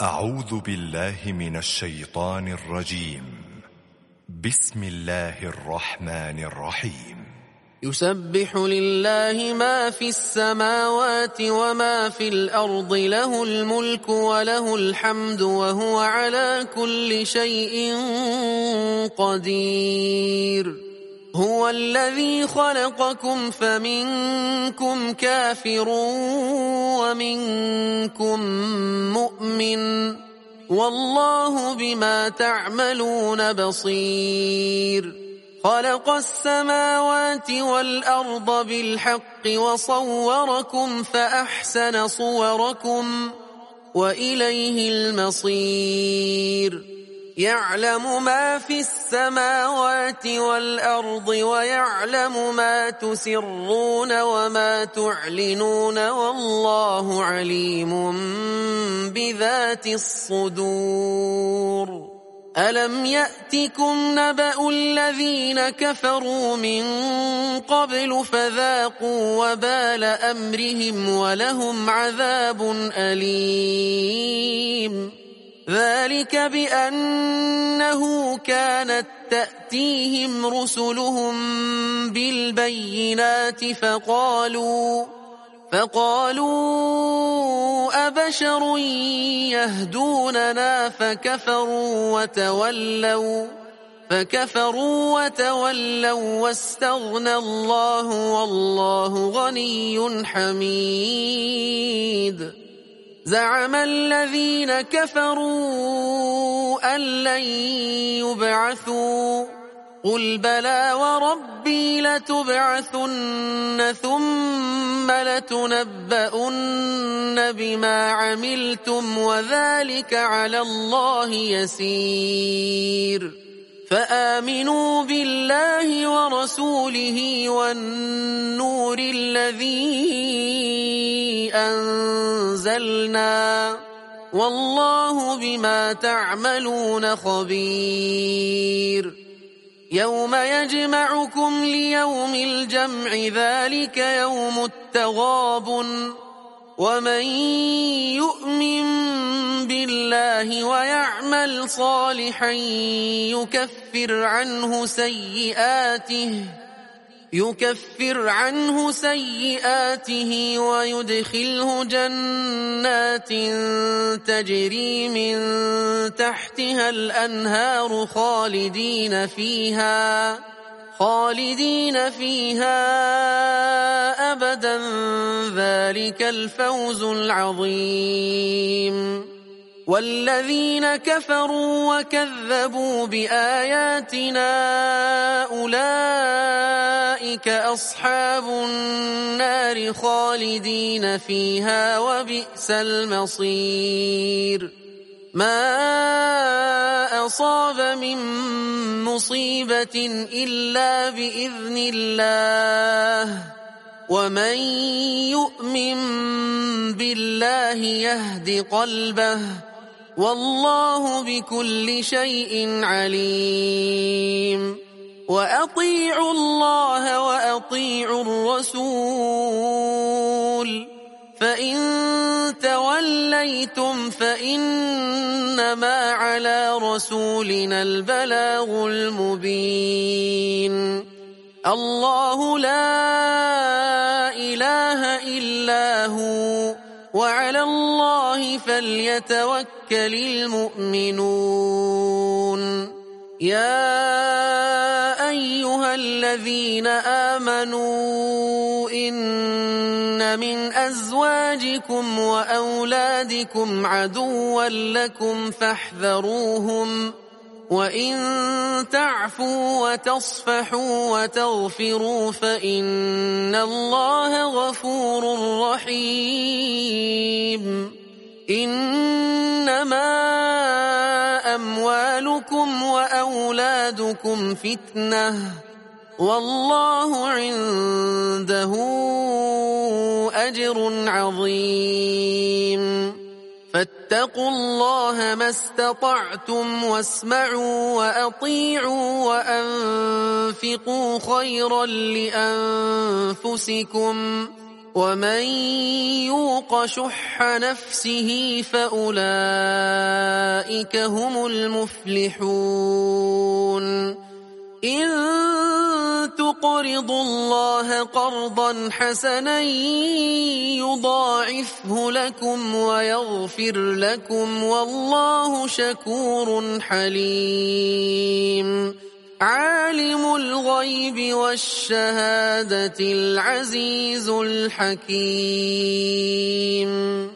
أعوذ بالله من الشيطان الرجيم. بسم الله الرحمن الرحيم. يسبح لله ما في السماوات وما في الأرض، له الملك وله الحمد وهو على كل شيء قدير. هو الذي خلقكم فمنكم كافر ومنكم مؤمن، والله بما تعملون بصير. خلق السماوات والأرض بالحق وصوركم فأحسن صوركم وإليه المصير. يعلم ما في السماوات والأرض ويعلم ما تسرون وما تعلنون، والله عليم بذات الصدور. ألم يأتكم نبأ الذين كفروا من قبل فذاقوا وبال أمرهم ولهم عذاب أليم. ذلك بأنه كانت تأتيهم رسلهم بالبينات فقالوا أبشر يهدوننا فكفروا وتولوا واستغنى الله والله غني حميد. زعم الذين كفروا أن لن يبعثوا، قل بلى وربي لتبعثن ثم لتنبؤن بما عملتم وذلك على الله يسير. فآمنوا بالله ورسوله والنور الذي أنزلنا، والله بما تعملون خبير. يوم يجمعكم ليوم الجمع، ذلك يوم التغابن. ومن يؤمن بالله ويعمل صالحا يكفر عنه سيئاته ويدخله جنات تجري من تحتها الأنهار خالدين فيها أبدا، ذلك الفوز العظيم. والذين كفروا وكذبوا بآياتنا أولئك أصحاب النار خالدين فيها وبئس المصير. ما أصاب من مصيبة إلا بإذن الله، ومن يؤمن بالله يهد قلبه، والله بكل شيء عليم. وأطيعوا الله وأطيعوا الرسول، فإن توليتم فإنما على رسولنا البلاغ المبين. الله لا إله إلا هو، وعلى الله فليتوكل المؤمنون. يا أيها الذين آمنوا إن من أزواجكم وأولادكم عدوا لكم فاحذروهم، وإن تعفوا وتصفحوا وتغفروا فإن الله غفور رحيم. إنما أموالكم وأولادكم فتنة، والله عنده أجر عظيم. فاتقوا الله ما استطعتم واسمعوا وأطيعوا وأنفقوا خيرا لأنفسكم، ومن يوق شح نفسه فأولئك هم المفلحون إن تقرضوا الله قرضا حسنا يضاعفه لكم ويغفر لكم والله شكور حليم عالم الغيب والشهادة العزيز الحكيم